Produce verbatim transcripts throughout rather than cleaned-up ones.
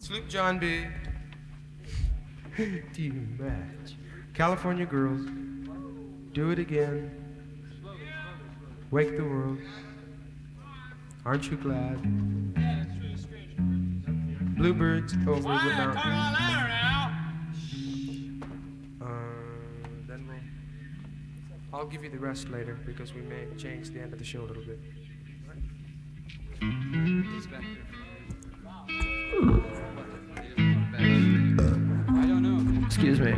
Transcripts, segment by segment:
Sloop John B. Do you match? California Girls. Do it again. Wake the world. Aren't you glad? Bluebirds over the mountain. Uh, then we'll. I'll give you the rest later because we may change the end of the show a little bit. I don't know. Excuse me.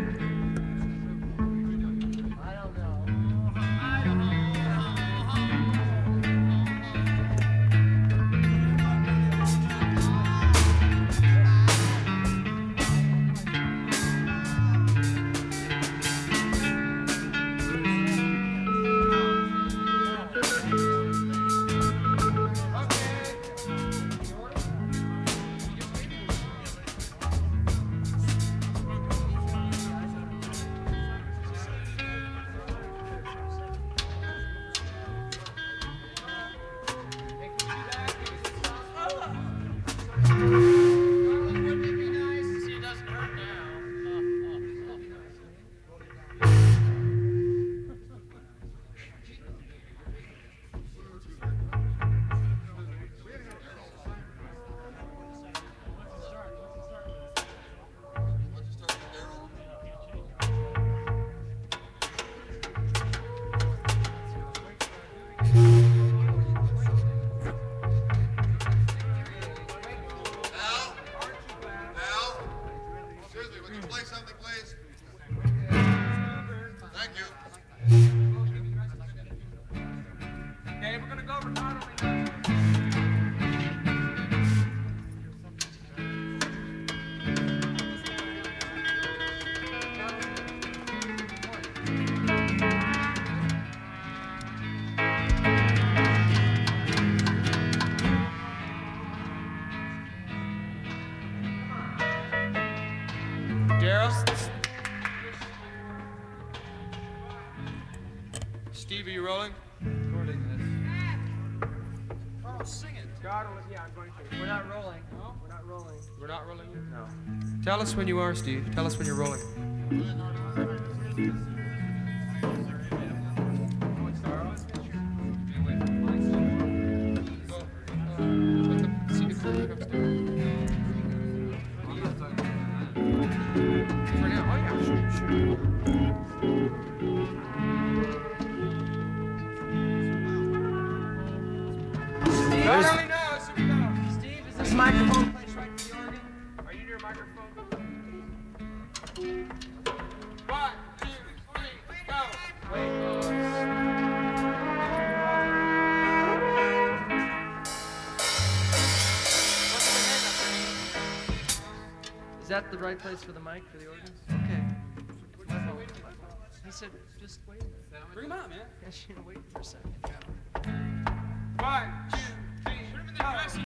Steve, are you rolling? Recording this. Oh, sing it. God, yeah, I'm going to. We're not rolling. No? We're not rolling. We're not rolling yet? No. Tell us when you are, Steve. Tell us when you're rolling. Microphone placed right to the organ. Are you near a microphone? One, two, three, go. Wait. Is that the right place for the mic for the organs? Okay. He said, just wait. Bring him out, man. I should wait for a second. One, two, three, go.